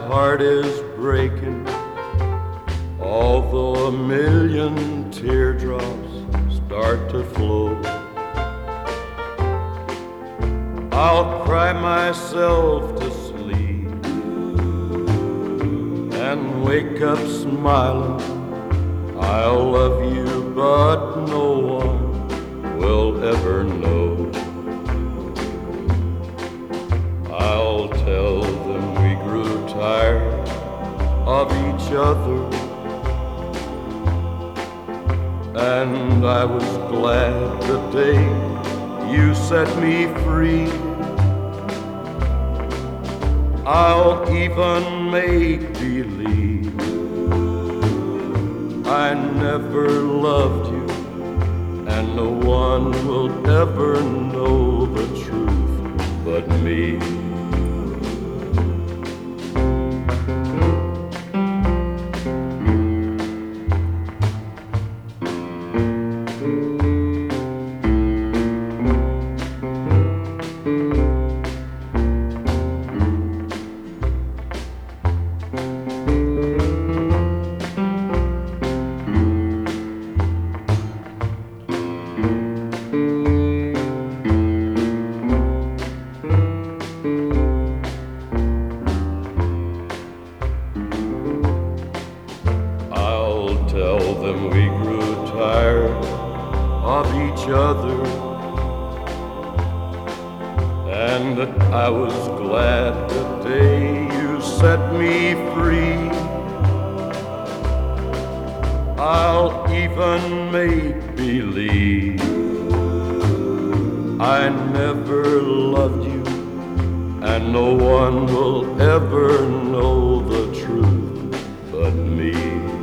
heart is breaking, although a million teardrops start to flow. I'll cry myself to sleep and wake up smiling. I'll love you, but no one will ever know. I'll tell them we grew tired of each other, and I was glad the day you set me free. I'll even make believe I never loved you, and no one will ever know the truth but me. Tell them we grew tired of each other, and that I was glad the day you set me free. I'll even make believe I never loved you, and no one will ever know the truth but me.